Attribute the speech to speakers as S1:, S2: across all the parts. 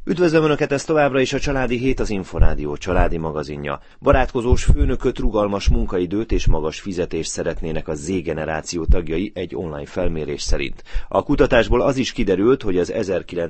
S1: Üdvözlöm Önöket, ez továbbra is a Családi Hét, az Inforádió családi magazinja. Barátkozós főnököt, rugalmas munkaidőt és magas fizetést szeretnének a Z-generáció tagjai egy online felmérés szerint. A kutatásból az is kiderült, hogy az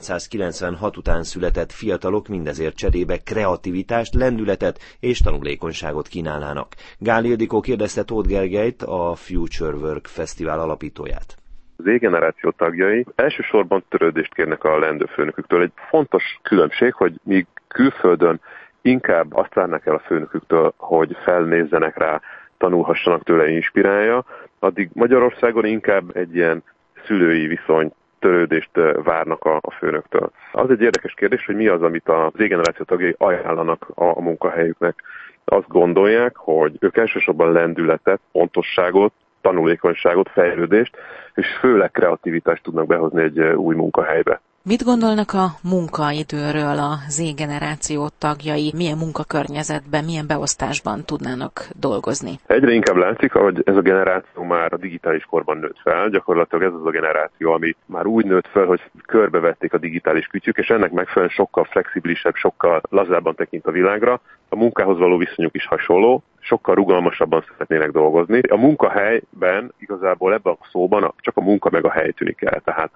S1: 1996 után született fiatalok mindezért cserébe kreativitást, lendületet és tanulékonyságot kínálnának. Gál Ildikó kérdezte Tóth Gergelyt, a Future Work Fesztivál alapítóját.
S2: Az Z-generáció tagjai elsősorban törődést kérnek a leendő főnöküktől. Egy fontos különbség, hogy míg külföldön inkább azt várnak el a főnöküktől, hogy felnézzenek rá, tanulhassanak tőle, inspirálja, addig Magyarországon inkább egy ilyen szülői viszony, törődést várnak a főnöktől. Az egy érdekes kérdés, hogy mi az, amit a Z-generáció tagjai ajánlanak a munkahelyüknek. Azt gondolják, hogy ők elsősorban lendületet, pontosságot, tanulékonyságot, fejlődést, és főleg kreativitást tudnak behozni egy új munkahelybe.
S3: Mit gondolnak a munkaidőről a Z-generáció tagjai? Milyen munkakörnyezetben, milyen beosztásban tudnának dolgozni?
S2: Egyre inkább látszik, hogy ez a generáció már a digitális korban nőtt fel. Gyakorlatilag ez az a generáció, ami már úgy nőtt fel, hogy körbevették a digitális kütyük, és ennek megfelelően sokkal flexibilisebb, sokkal lazábban tekint a világra. A munkához való viszonyuk is hasonló, sokkal rugalmasabban szeretnének dolgozni. A munkahelyben igazából ebben a szóban csak a munka meg a hely tűnik el. Tehát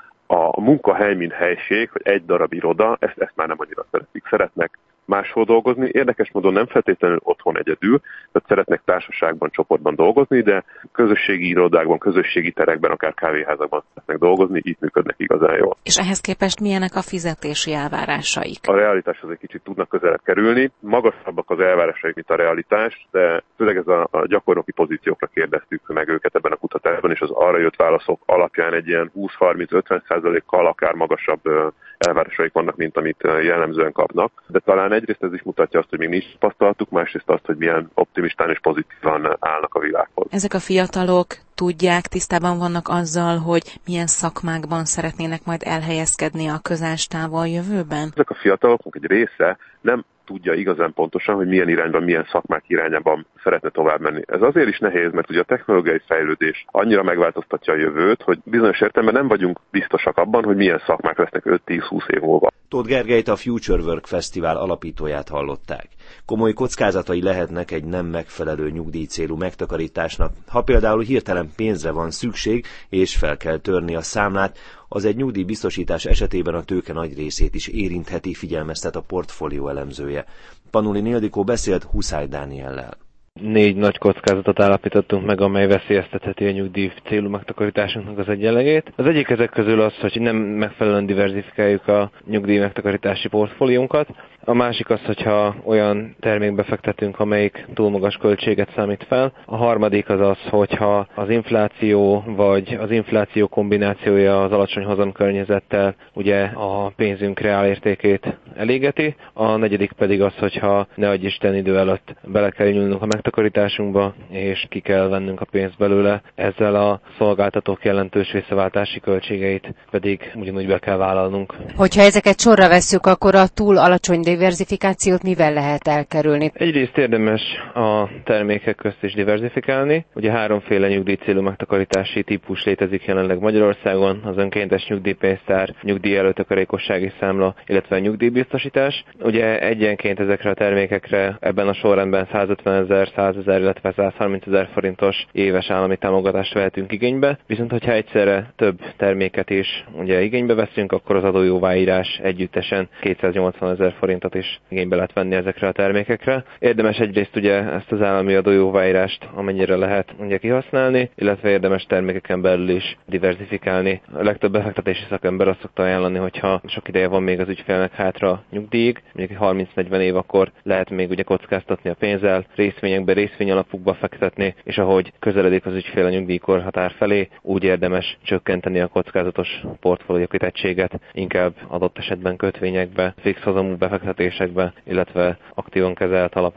S2: a munkahely, mint helység, hogy egy darab iroda, ezt már nem annyira szeretik. Szeretnek máshol dolgozni. Érdekes módon nem feltétlenül otthon egyedül, tehát szeretnek társaságban, csoportban dolgozni, de közösségi irodákban, közösségi terekben, akár kávéházakban szeretnek dolgozni, itt működnek igazán jól.
S3: És ehhez képest milyenek a fizetési elvárásaik?
S2: A realitáshoz egy kicsit tudnak közelebb kerülni. Magasabbak az elvárásaik, mint a realitás, de főleg ez a gyakornoki pozíciókra kérdeztük meg őket ebben a kutatásban, és az arra jött válaszok alapján egy ilyen 20-30-50%-kal akár magasabb elvárásaik vannak, mint amit jellemzően kapnak. De talán egyrészt ez is mutatja azt, hogy még nincs tapasztalatuk, másrészt azt, hogy milyen optimistán és pozitívan állnak a világhoz.
S3: Ezek a fiatalok tudják, tisztában vannak azzal, hogy milyen szakmákban szeretnének majd elhelyezkedni a közás-távol jövőben?
S2: Ezek a fiataloknak egy része nem tudja igazán pontosan, hogy milyen irányban, milyen szakmák irányában szeretne tovább menni. Ez azért is nehéz, mert ugye a technológiai fejlődés annyira megváltoztatja a jövőt, hogy bizonyos értelemben nem vagyunk biztosak abban, hogy milyen szakmák lesznek 5-10-20 év múlva.
S1: Tóth Gergelyt, a Future Work Fesztivál alapítóját hallották. Komoly kockázatai lehetnek egy nem megfelelő nyugdíjcélú megtakarításnak. Ha például hirtelen pénzre van szükség, és fel kell törni a számlát, az egy nyugdíjbiztosítás esetében a tőke nagy részét is érintheti, figyelmeztet a portfólió elemzője. Panulin Ildikó beszélt Huszály Dániellel.
S4: 4 nagy kockázatot állapítottunk meg, amely veszélyeztetheti a nyugdíj célú megtakarításunknak az egyenlegét. Az egyik ezek közül az, hogy nem megfelelően diversifikáljuk a nyugdíj megtakarítási portfóliónkat. A másik az, hogyha olyan termékbe fektetünk, amelyik túl magas költséget számít fel. A harmadik az az, hogyha az infláció vagy az infláció kombinációja az alacsony hozamkörnyezettel ugye a pénzünk reálértékét elégeti. A negyedik pedig az, hogyha ne adj Isten idő előtt bele kell nyúlnunk a megtakarításunkba, és ki kell vennünk a pénzt belőle. Ezzel a szolgáltatók jelentős visszaváltási költségeit pedig ugyanúgy be kell vállalnunk.
S5: Hogyha ezeket sorra vesszük, akkor a túl alacsony diversifikációt mivel lehet elkerülni?
S4: Egyrészt érdemes a termékek közt is diversifikálni. Ugye 3 nyugdíjcélú megtakarítási típus létezik jelenleg Magyarországon, az önkéntes nyugdíjpénztár, nyugdíj előtakarékossági számla, illetve a nyugdíjbiztosítás. Ugye egyenként ezekre a termékekre ebben a sorrendben 150 000, 100 000, illetve 130 000 forintos éves állami támogatást vehetünk igénybe. Viszont hogyha egyszerre több terméket is ugye igénybe veszünk, akkor az adójóváírás együttesen 280 000 forintot is igénybe lehet venni ezekre a termékekre. Érdemes egyrészt ugye ezt az állami adójóváírást amennyire lehet ugye kihasználni, illetve érdemes termékeken belül is diversifikálni. A legtöbb befektetési szakember azt szokta ajánlani, hogyha sok ideje van még az ügyfélnek hátra nyugdíjig, mondjuk 30-40 év, akkor lehet még ugye kockáztatni a pénzzel, részvényekbe, részvényalapokba fektetni, és ahogy közeledik az ügyfél a nyugdíjkorhatár felé, úgy érdemes csökkenteni a kockázatos portfólió kitettséget, inkább adott esetben kötvényekbe, fix hozamú befektetésekbe, illetve aktívan kezelt alapokba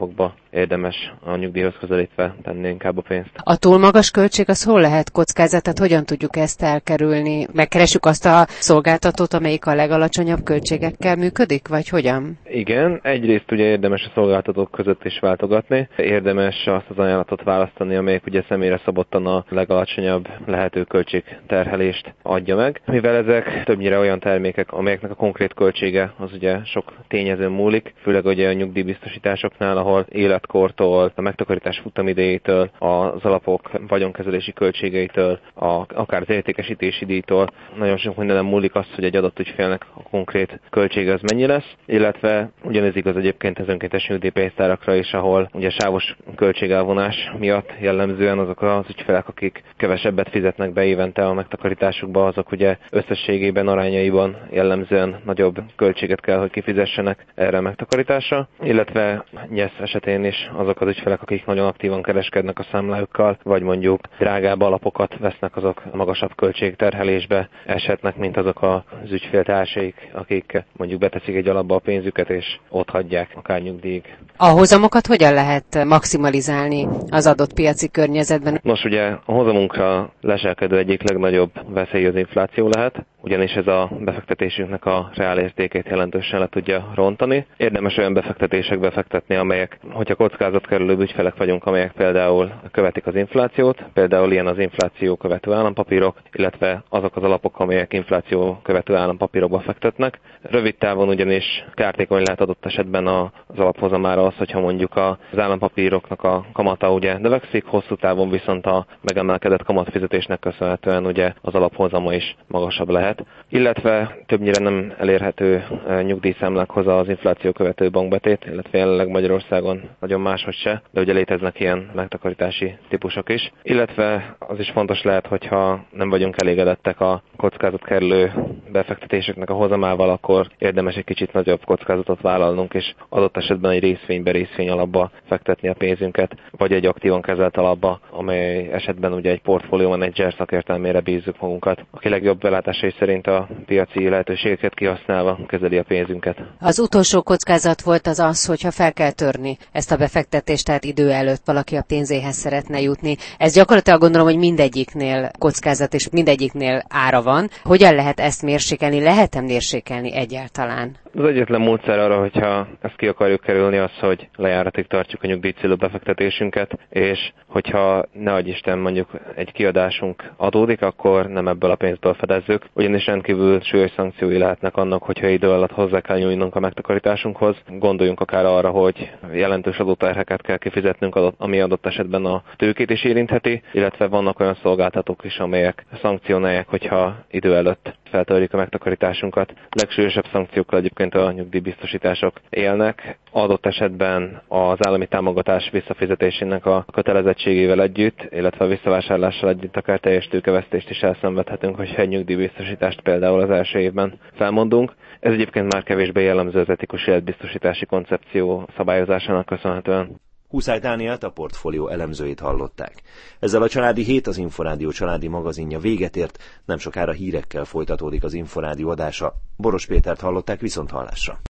S4: érdemes a nyugdíjhoz közelítve tenni inkább a pénzt.
S5: A túl magas költség az hol lehet kockázat, tehát hogyan tudjuk ezt elkerülni? Megkeressük azt a szolgáltatót, amelyik a legalacsonyabb költségekkel működik, vagy hogyan?
S4: Igen, egyrészt ugye érdemes a szolgáltatók között is váltogatni, érdemes azt az ajánlatot választani, amelyik ugye személyre szabottan a legalacsonyabb lehető költségterhelést adja meg. Mivel ezek többnyire olyan termékek, amelyeknek a konkrét költsége az ugye sok tényezőn múlik, főleg ugye a nyugdíjbiztosításoknál, ahol életkortól, a megtakarítás futamidejétől, az alapok vagyonkezelési költségeitől, akár az értékesítési díjtól nagyon sok mindenem múlik az, hogy egy adott ügyfélnek a konkrét költsége az mennyi lesz, illetve ugyanez igaz egyébként az önkéntes nyugdíjpénztárakra is, ahol ugye sávos költségelvonás miatt jellemzően azok az ügyfelek, akik kevesebbet fizetnek be évente a megtakarításukba, azok ugye összességében, arányaiban jellemzően nagyobb költséget kell, hogy kifizessenek erre a megtakarításra, illetve nyesz esetén is azok az ügyfelek, akik nagyon aktívan kereskednek a számlájukkal, vagy mondjuk drágább alapokat vesznek, azok magasabb költségterhelésbe eshetnek, mint azok az ügyféltársaik, akik mondjuk beteszik egy alapba a pénzüket, és ott hagyják akár nyugdíjig.
S5: A hozamokat hogyan lehet maximalizálni az adott piaci környezetben?
S4: Nos, ugye a hozamunkra leselkedő egyik legnagyobb veszély az infláció lehet, ugyanis ez a befektetésünknek a reálértékét jelentősen le tudja rontani. Érdemes olyan befektetésekbe fektetni, amelyek, hogyha kockázatkerülő ügyfelek vagyunk, amelyek például követik az inflációt, például ilyen az infláció követő állampapírok, illetve azok az alapok, amelyek infláció követő állampapírokba fektetnek. Rövid távon ugyanis kártékony lehet adott esetben az alaphozamára az, hogyha mondjuk az állampapíroknak a kamata ugye növekszik, hosszú távon viszont a megemelkedett kamatfizetésnek köszönhetően ugye az alaphozama is magasabb lehet. Illetve többnyire nem elérhető nyugdíjszámlákhoz az infláció követő bankbetét, illetve jelenleg Magyarországon nagyon máshogy se, de ugye léteznek ilyen megtakarítási típusok is. Illetve az is fontos lehet, hogyha nem vagyunk elégedettek a kockázatkerülő befektetéseknek a hozamával, akkor érdemes egy kicsit nagyobb kockázatot vállalnunk, és adott esetben egy részvény alapba fektetni a pénzünket, vagy egy aktívan kezelt alapba, amely esetben ugye egy portfólió menedzser szakértelmére bízzuk magunkat, aki legjobb belátásai szerint a piaci lehetőségeket kihasználva kezeli a pénzünket.
S5: Az utolsó kockázat volt az, hogyha fel kell törni ezt a befektetést, tehát idő előtt valaki a pénzéhez szeretne jutni. Ez gyakorlatilag gondolom, hogy mindegyiknél kockázat és mindegyiknél ára van. Hogyan lehet ezt mérsékelni? Lehet-e mérsékelni egyáltalán?
S4: Az egyetlen módszer arra, hogyha ezt ki akarjuk kerülni, az, hogy lejáratig tartjuk a nyugdíjcélú befektetésünket, és hogyha ne adj Isten mondjuk egy kiadásunk adódik, akkor nem ebből a pénzből fedezzük, ugyanis rendkívül súlyos szankciói lehetnek annak, hogyha idő alatt hozzá kell nyújnunk a megtakarításunkhoz. Gondoljunk akár arra, hogy jelentős adóterheket kell kifizetnünk, ami adott esetben a tőkét is érintheti, illetve vannak olyan szolgáltatók is, amelyek szankcionálják, hogyha idő előtt feltörjük a megtakarításunkat. Legsúlyosabb szankciókkal egyébként a nyugdíjbiztosítások élnek. Adott esetben az állami támogatás visszafizetésének a kötelezettségével együtt, illetve a visszavásárlással együtt akár teljes tőkevesztést is elszenvedhetünk, hogyha egy nyugdíjbiztosítást például az első évben felmondunk. Ez egyébként már kevésbé jellemző az etikus életbiztosítási koncepció szabályozásának köszönhetően.
S1: Huszály Dánielt, a portfólió elemzőjét hallották. Ezzel a Családi Hét, az Inforádió családi magazinja véget ért, nem sokára hírekkel folytatódik az Inforádió adása. Boros Pétert hallották, viszonthallásra.